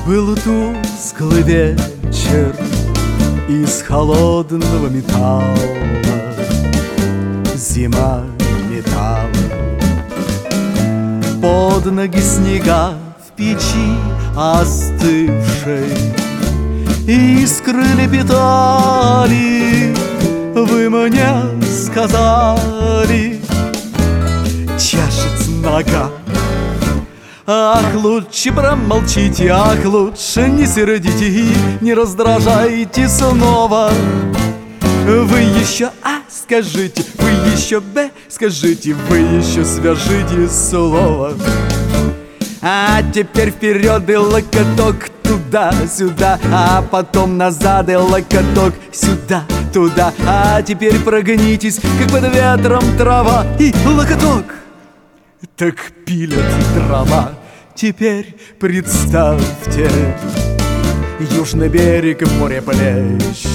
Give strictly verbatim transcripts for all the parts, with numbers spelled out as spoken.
Был тусклый вечер из холодного металла, зима металла. Под ноги снега в печи остывшей искры лепетали. Вы мне сказали, чешется нога. Ах, лучше промолчите, ах, лучше не сердите и не раздражайте снова. Вы еще А скажите, вы еще Б скажите, вы еще свяжите слово. А теперь вперед и локоток туда-сюда, а потом назад и локоток сюда-туда. А теперь прогнитесь, как под ветром трава, и локоток. Так пилят дрова. Теперь представьте, южный берег в море плещет,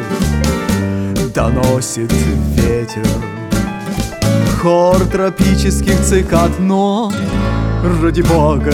доносит ветер хор тропических цикад. Но, ради бога,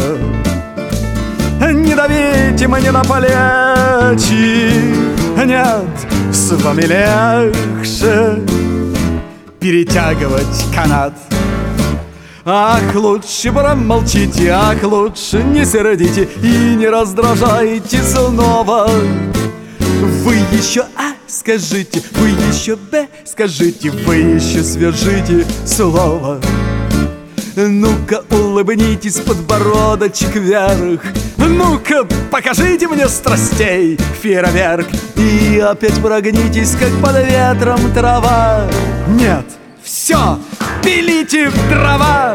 не давите мне на плечи. Нет, с вами легче перетягивать канат. Ах, лучше промолчите, ах, лучше не сердите и не раздражайте снова. Вы еще А скажите, вы еще Б скажите, вы еще свяжите слово. Ну-ка улыбнитесь, подбородочек вверх, ну-ка покажите мне страстей фейерверк. И опять прогнитесь, как под ветром трава. Нет, все, пилите в дрова.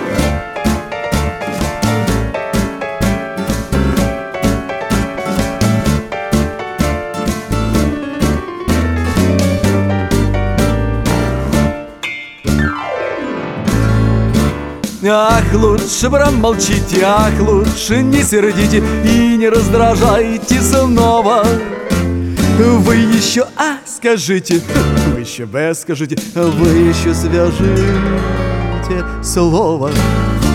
Ах, лучше промолчите, ах, лучше не сердите и не раздражайте снова. Вы еще А скажите, вы еще Б скажите, вы еще свяжите слово.